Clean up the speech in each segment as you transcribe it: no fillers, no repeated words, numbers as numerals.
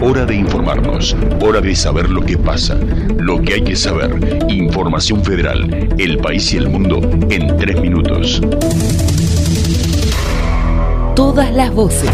Hora de informarnos, hora de saber lo que pasa, lo que hay que saber. Información Federal, el país y el mundo en 3 minutos. Todas las voces.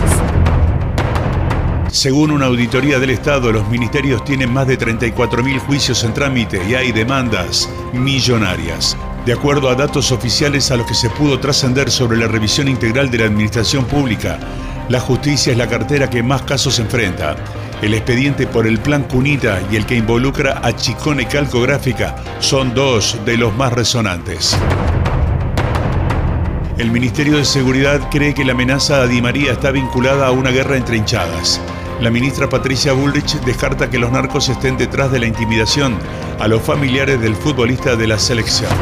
Según una auditoría del Estado, los ministerios tienen más de 34.000 juicios en trámite y hay demandas millonarias. De acuerdo a datos oficiales a los que se pudo trascender sobre la revisión integral de la administración pública, la justicia es la cartera que más casos enfrenta. El expediente por el Plan Cunita y el que involucra a Chicone Calcográfica son dos de los más resonantes. El Ministerio de Seguridad cree que la amenaza a Di María está vinculada a una guerra entre hinchadas. La ministra Patricia Bullrich descarta que los narcos estén detrás de la intimidación a los familiares del futbolista de la selección.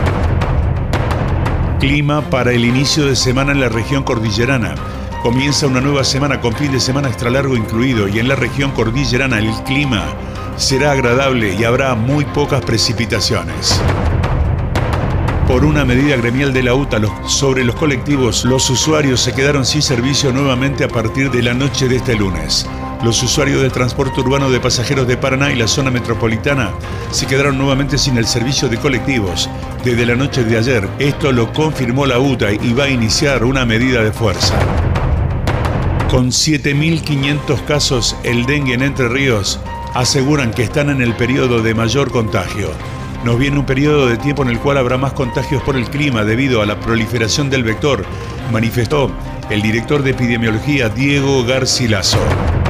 Clima para el inicio de semana en la región cordillerana. Comienza una nueva semana con fin de semana extra largo incluido y en la región cordillerana el clima será agradable y habrá muy pocas precipitaciones. Por una medida gremial de la UTA sobre los colectivos, los usuarios se quedaron sin servicio nuevamente a partir de la noche de este lunes. Los usuarios del transporte urbano de pasajeros de Paraná y la zona metropolitana se quedaron nuevamente sin el servicio de colectivos desde la noche de ayer. Esto lo confirmó la UTA y va a iniciar una medida de fuerza. Con 7.500 casos, el dengue en Entre Ríos aseguran que están en el periodo de mayor contagio. Nos viene un periodo de tiempo en el cual habrá más contagios por el clima debido a la proliferación del vector, manifestó el director de epidemiología Diego Garcilaso.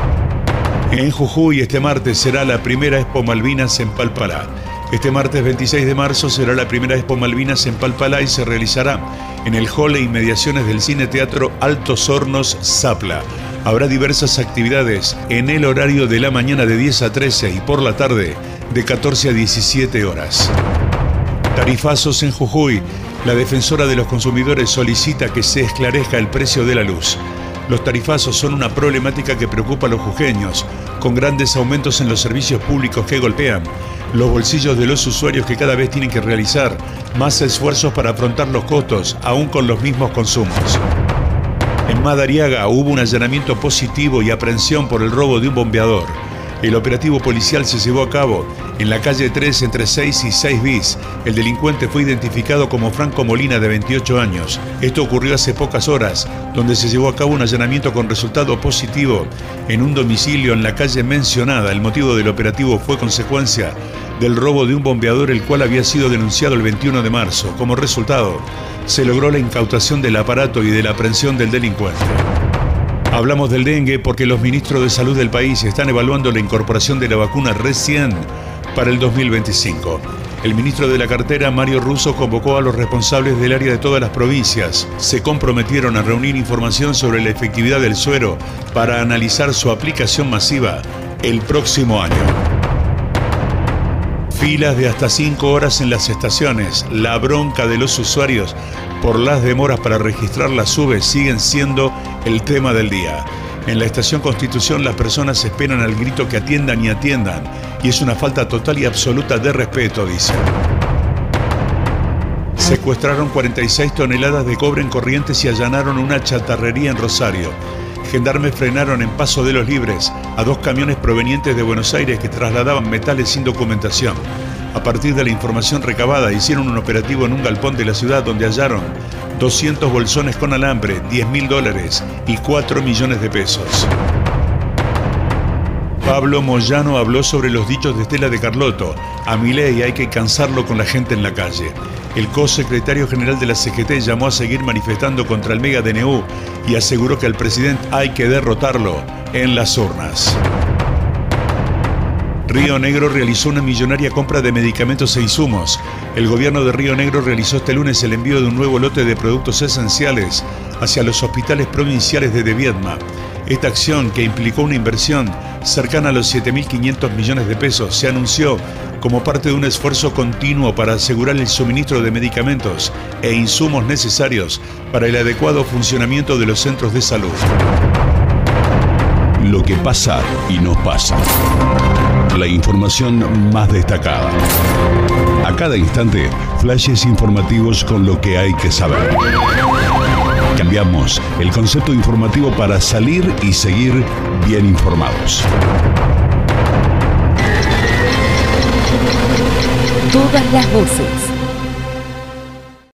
En Jujuy este martes será la primera Expo Malvinas en Palpalá. Este martes 26 de marzo será la primera Expo Malvinas en Palpalá y se realizará en el hall e inmediaciones del Cine Teatro Altos Hornos Zapla. Habrá diversas actividades en el horario de la mañana de 10 a 13 y por la tarde de 14 a 17 horas. Tarifazos en Jujuy. La defensora de los consumidores solicita que se esclarezca el precio de la luz. Los tarifazos son una problemática que preocupa a los jujeños, con grandes aumentos en los servicios públicos que golpean los bolsillos de los usuarios que cada vez tienen que realizar más esfuerzos para afrontar los costos, aún con los mismos consumos. En Madariaga hubo un allanamiento positivo y aprehensión por el robo de un bombeador. El operativo policial se llevó a cabo en la calle 3 entre 6 y 6 bis. El delincuente fue identificado como Franco Molina, de 28 años. Esto ocurrió hace pocas horas, donde se llevó a cabo un allanamiento con resultado positivo en un domicilio en la calle mencionada. El motivo del operativo fue consecuencia del robo de un bombeador, el cual había sido denunciado el 21 de marzo. Como resultado, se logró la incautación del aparato y de la aprehensión del delincuente. Hablamos del dengue porque los ministros de salud del país están evaluando la incorporación de la vacuna recién para el 2025. El ministro de la cartera, Mario Russo, convocó a los responsables del área de todas las provincias. Se comprometieron a reunir información sobre la efectividad del suero para analizar su aplicación masiva el próximo año. Filas de hasta 5 horas en las estaciones. La bronca de los usuarios por las demoras para registrar las SUBE siguen siendo el tema del día. En la estación Constitución las personas esperan al grito que atiendan y atiendan, y es una falta total y absoluta de respeto, dice. Secuestraron 46 toneladas de cobre en Corrientes y allanaron una chatarrería en Rosario. Gendarmes frenaron en Paso de los Libres a 2 camiones provenientes de Buenos Aires que trasladaban metales sin documentación. A partir de la información recabada, hicieron un operativo en un galpón de la ciudad donde hallaron 200 bolsones con alambre, $10.000 y 4 millones de pesos. Pablo Moyano habló sobre los dichos de Estela de Carlotto. A Milei hay que cansarlo con la gente en la calle. El co-secretario general de la CGT llamó a seguir manifestando contra el mega DNU y aseguró que al presidente hay que derrotarlo en las urnas. Río Negro realizó una millonaria compra de medicamentos e insumos. El gobierno de Río Negro realizó este lunes el envío de un nuevo lote de productos esenciales hacia los hospitales provinciales de Viedma. Esta acción, que implicó una inversión cercana a los 7.500 millones de pesos, se anunció como parte de un esfuerzo continuo para asegurar el suministro de medicamentos e insumos necesarios para el adecuado funcionamiento de los centros de salud. Lo que pasa y nos pasa. La información más destacada. A cada instante, flashes informativos con lo que hay que saber. Cambiamos el concepto informativo para salir y seguir bien informados. Todas las voces.